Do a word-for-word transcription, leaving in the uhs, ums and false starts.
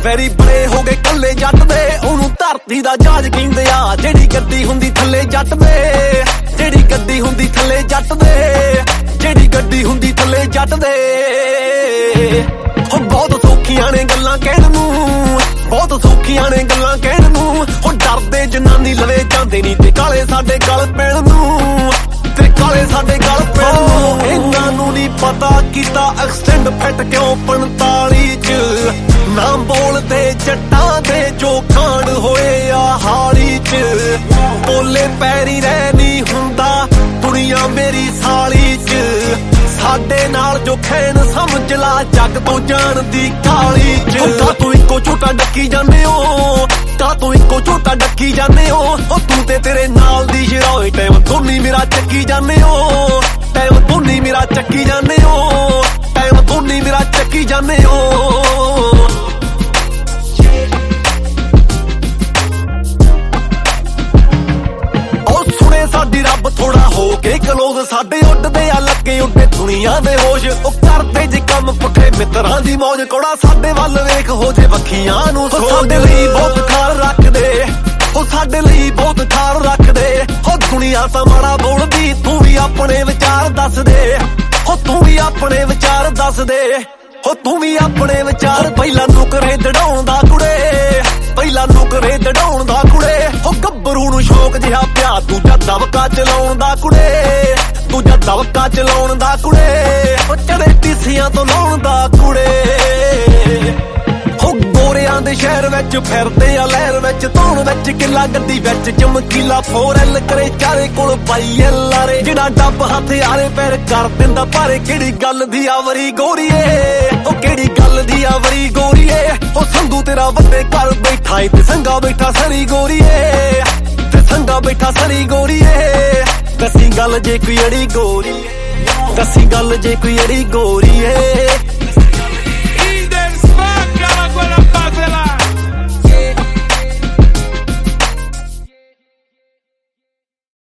ਪੈਰੀ ਬੜੇ ਹੋ ਗਏ ਕੱਲੇ ਜੱਟ ਦੇ, ਉਹਨੂੰ ਧਰਤੀ ਦਾ ਜਾਜ ਕਹਿੰਦੇ ਆ। ਜਿਹੜੀ ਗੱਡੀ ਹੁੰਦੀ ਥੱਲੇ ਜੱਟ ਦੇ, ਜਿਹੜੀ ਗੱਡੀ ਹੁੰਦੀ ਥੱਲੇ ਜੱਟ ਦੇ, ਜਿਹੜੀ ਗੱਡੀ ਹੁੰਦੀ ਥੱਲੇ ਜੱਟ ਦੇ। ਹੋ ਬਹੁਤ ਸੌਖੀਆਂ ਨੇ ਗੱਲਾਂ ਕਹਿਣ ਨੂੰ, ਬਹੁਤ ਸੌਖੀਆਂ ਨੇ ਗੱਲਾਂ ਕਹਿਣ ਨੂੰ। ਹੋ ਡਰਦੇ ਜਨਾਨੀ ਲਵੇ ਜਾਂਦੇ ਨਹੀਂ ਤੇ ਕਾਲੇ ਸਾਡੇ ਗਲ ਪੈਣ ਨੂੰ, ਤੇ ਕਾਲੇ ਸਾਡੇ ਗਲ ਪੈਣ ਨੂੰ। ਇਹਨਾਂ ਨੂੰ ਨਹੀਂ ਪਤਾ ਕੀਤਾ ਐਕਸਟੈਂਡ ਫਿੱਟ ਕਿਉਂ ਪੰਤਾਲੀ ਚ। ਨਾਮ ਬੋਲਦੇ ਜੱਟਾਂ ਦੇ ਜੋ ਕਾਂਡ ਹੋਏ ਆ ਹਾਲੀ ਚ। ਬੋਲੇ ਪੈਰੀ ਰਹਿ ਨਹੀਂ ਹੁੰਦਾ ਦੁਨੀਆ ਮੇਰੀ ਸਾਲੀ ਚ। ਸਾਡੇ ਨਾਲ ਜੋ ਖੈਨ ਸਮਝ ਲਾ ਜੱਗ ਤੋਂ ਜਾਣ ਦੀ ਕਾਲੀ ਚ। ਕਾ ਤੂੰ ਇੱਕੋ ਝੋਟਾ ਡੱਕੀ ਜਾਂਦੇ ਹੋ, ਕਾ ਤੂੰ ਇੱਕੋ ਝੋਟਾ ਡੱਕੀ ਜਾਂਦੇ ਹੋ। ਉਹ ਤੂੰ ਤੇ ਤੇਰੇ ਨਾਲ ਦੀ ਸ਼ਰਾਏ ਟਾਈਮ ਦੋਨੀ ਮੇਰਾ ਚੱਕੀ ਜਾਂਦੇ ਹੋ, ਟਾਈਮ ਦੋਨੀ ਮੇਰਾ ਚੱਕੀ ਜਾਂਦੇ ਹੋ, ਟਾਈਮ ਦੋਨੀ ਮੇਰਾ ਚੱਕੀ ਜਾਂਦੇ ਹੋ। ਸਾਡੀ ਰੱਬ ਥੋੜਾ ਹੋ ਕੇ ਕਲੋਜ਼, ਸਾਡੇ ਉੱਡਦੇ ਆ ਲੱਗੇ ਉੱਡੇ ਦੁਨੀਆ ਦੇ ਹੋਸ਼। ਉਹ ਕਰਦੇ ਜੇ ਕੰਮ ਪੁੱਠੇ ਮਿੱਤਰਾਂ ਦੀ ਮੌਜ, ਕੋੜਾ ਸਾਡੇ ਵੱਲ ਵੇਖ ਹੋ ਜੇ ਵੱਖੀਆਂ ਨੂੰ ਸੋਚ। ਸਾਡੇ ਲਈ ਬਹੁਤ ਖਾਰ ਰੱਖਦੇ, ਉਹ ਸਾਡੇ ਲਈ ਬਹੁਤ ਖਾਰ ਰੱਖਦੇ। ਹੋ ਦੁਨੀਆ ਤਾਂ ਮਾੜਾ ਬੋਲਦੀ, ਤੂੰ ਵੀ ਆਪਣੇ ਵਿਚਾਰ ਦੱਸ ਦੇ, ਹੋ ਤੂੰ ਵੀ ਆਪਣੇ ਵਿਚਾਰ ਦੱਸ ਦੇ, ਹੋ ਤੂੰ ਵੀ ਆਪਣੇ ਵਿਚਾਰ। ਪਹਿਲਾਂ ਨੁਕਰੇ ਦੜਾਉਣ ਦਾ ਕੁੜੇ, ਪਹਿਲਾਂ ਨੁਕਰੇ ਦੜਾਉਣ ਦਾ ਕੁੜੇ। ਹੋ ਗੱਭਰੂ ਨੂੰ ਸ਼ੌਕ ਜਿਹਾ ਪਿਆ, ਦੂਜਾ ਦਬਕਾ ਚਲਾਉਣ ਦਾ ਕੁੜੇ, ਦੂਜਾ ਦਬਕਾ ਚਲਾਉਣ ਦਾ ਕੁੜੇ। ਉਹ ਚੜੇ ਟੀਸੀਆਂ ਤੋਂ ਲਾਉਣ ਦਾ ਕੁੜੇ। ਹੋ ਗੋਰਿਆਂ ਦੇ ਸ਼ਹਿਰ ਵਿੱਚ ਫਿਰਦੇ ਆ ਲਹਿਰ ਵਿੱਚ, ਧੌਣ ਵਿੱਚ ਕਿੱਲਾ ਗੱਡੀ ਵਿੱਚ ਚਮਕੀਲਾ ਫੋਰ ਐਲ ਕਰੇ ਚਾਰੇ ਕੋਲ ਪਾਈ ਐਲਾਰੇ। ਜਿਹੜਾ ਡੱਬ ਹੱਥ ਆਲੇ ਪੈਰ ਕਰ ਦਿੰਦਾ ਭਾਰੇ, ਕਿਹੜੀ ਗੱਲ ਦੀ ਆਵਰੀ ਗੋਰੀਏ, ਉਹ ਕਿਹੜੀ ਗੱਲ ਦੀ ਆਵਰੀ ਗੋਰੀਏ। ਉਹ ਸੰਧੂ ਤੇਰਾ ਵੱਡੇ ਘਰ ਬੈਠਾ ਏ ਤੇ ਸੰਗਾ ਬੈਠਾ ਸਰੀ ਗੋਰੀਏ, ਤੇ ਸੰਗਾ ਬੈਠਾ ਸਰੀ ਗੋਰੀਏ। ਦੱਸੀ ਗੱਲ ਜੇ ਕੋਈ ਅੜੀ ਗੋਰੀਏ, ਦੱਸੀ ਗੱਲ ਜੇ ਕੋਈ ਅੜੀ ਗੋਰੀਏ।